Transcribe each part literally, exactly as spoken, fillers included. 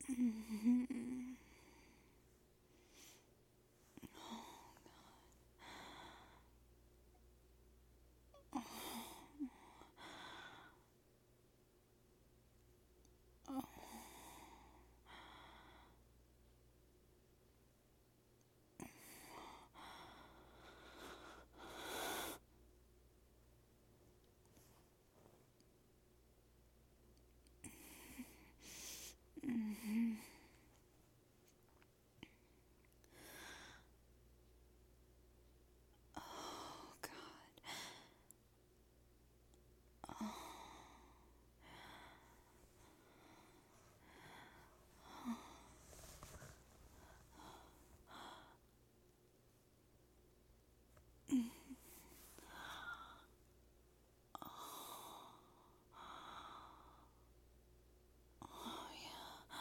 Mhm. Mhm. Oh God. Oh yeah.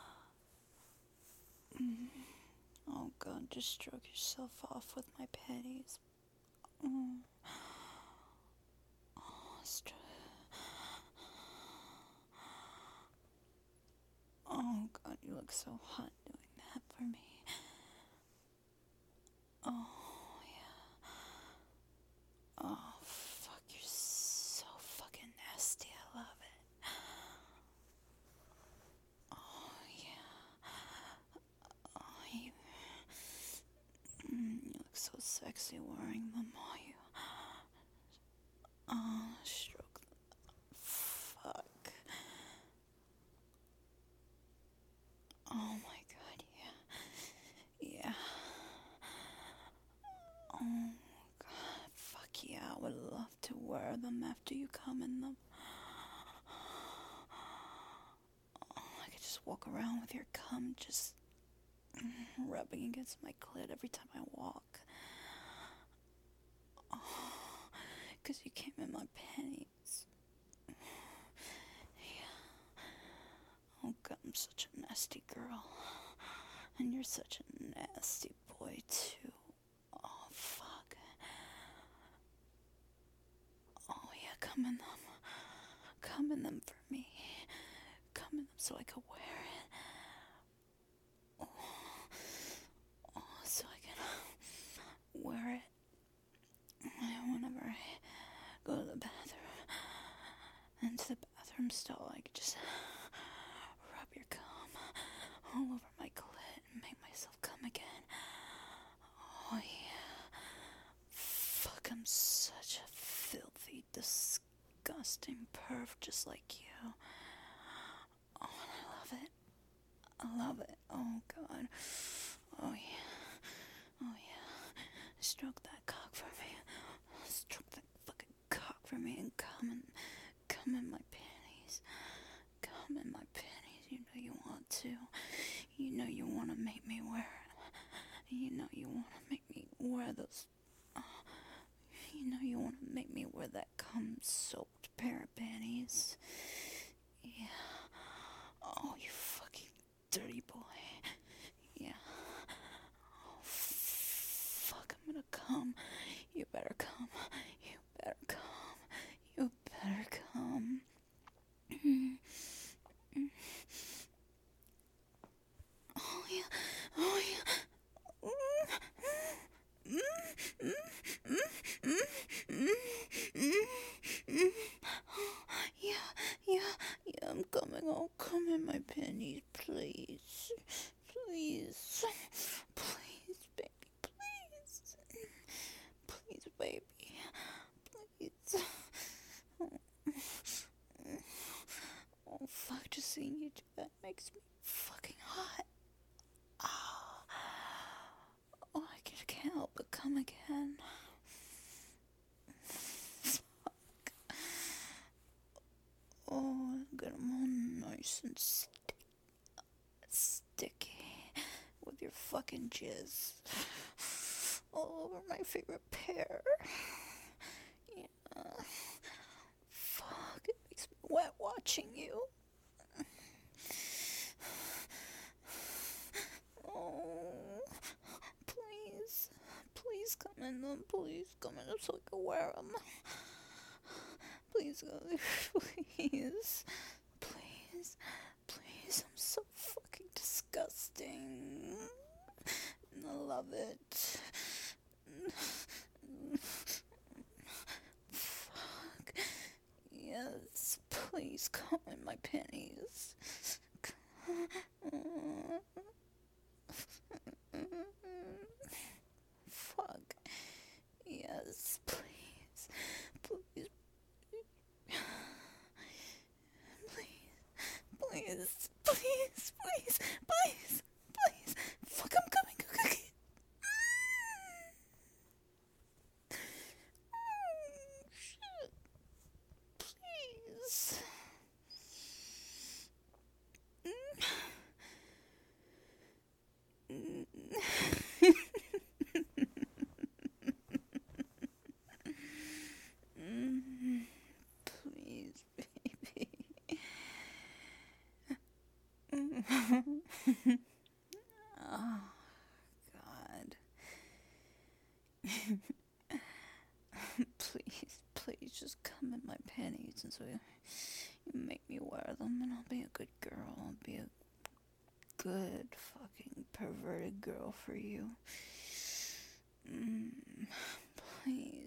Mm. Oh God, just stroke yourself off with my panties. Mm. Oh, stro- oh God, you look so hot doing that for me. Oh yeah. Oh fuck, you're so fucking nasty. I love it. Oh yeah. Oh you. Mm, you look so sexy wearing them. Oh you. Oh, stroke. Fuck. Oh my God, yeah. Yeah. Oh God, fuck yeah, I would love to wear them after you come in them. Oh, I could just walk around with your cum just rubbing against my clit every time I walk. Oh, cause you came in my panties. Yeah. Oh God, I'm such a nasty girl. And you're such a nasty boy too. Oh fuck. Oh yeah, come in them. Come in them for me. Come in them so I can wear it. Oh, oh, so I can wear it whenever I go to the bathroom. Into the bathroom stall, I could just rub your cum all over my clit and make myself come again. Oh yeah. Fuck, I'm such a filthy, disgusting perv just like you. Oh, and I love it. I love it. Oh God. Oh yeah. Oh yeah. Stroke that cock for me. Stroke that fucking cock for me and come and come in my panties. Come in my panties. You know you want to. You know you want to make me wear it. You know you want to make me wear those. Uh, you know you want to make me wear that cum soaked pair of panties. Yeah. Oh, you fucking dirty boy. Yeah. Oh, fuck, I'm gonna come. You better come. You better come. You better come. Oh, yeah. Oh, yeah. Yeah, yeah, yeah, I'm coming. Oh, come in my panties, please. Please. Please, baby, please. Please, baby. Please. Oh, fuck, just seeing you do that makes me fucking hot. Oh, oh I just can't help but come again. Oh, get them all nice and st- sticky with your fucking jizz all over my favorite pair. Yeah. Fuck, it makes me wet watching you. Oh, please, please come in them. Please come in them so I can wear them. Please, please, please, please. I'm so fucking love it. Fuck. Yes, please come in my panties. Fuck. Yes, please. Please. Please. Please. Please. Please. Please. Please. Fuck, I'm coming. Okay. Shit. Please. Please, baby. Oh, God. Please, please just come in my panties and so you, you make me wear them and I'll be a good girl. I'll be a good fucking perverted girl for you. Mm, please.